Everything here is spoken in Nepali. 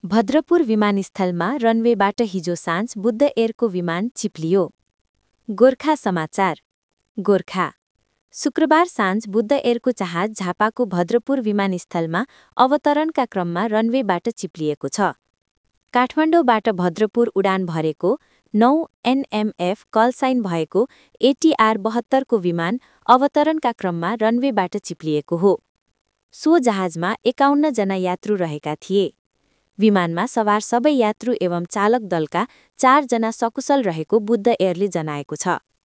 भद्रपुर विमानस्थलमा रनवेबाट हिजो साँझ बुद्ध एयरको विमान चिप्लियो। गोर्खा समाचार। गोर्खा। शुक्रबार साँझ बुद्ध एयरको जहाज झापाको भद्रपुर विमानस्थलमा अवतरणका क्रममा रनवेबाट चिप्लिएको छ। काठमाडौँबाट भद्रपुर उडान भरेको 9 एनएमएफ कल साइन भएको एटीआर 72 को विमान अवतरणका क्रममा रनवेबाट चिप्लिएको हो। सो जहाजमा 51 जना यात्रु रहेका थिए। विमानमा सवार सबै यात्रु एवं चालक दलका 4 जना सकुशल रहेको बुद्ध एयरले जनाएको छ।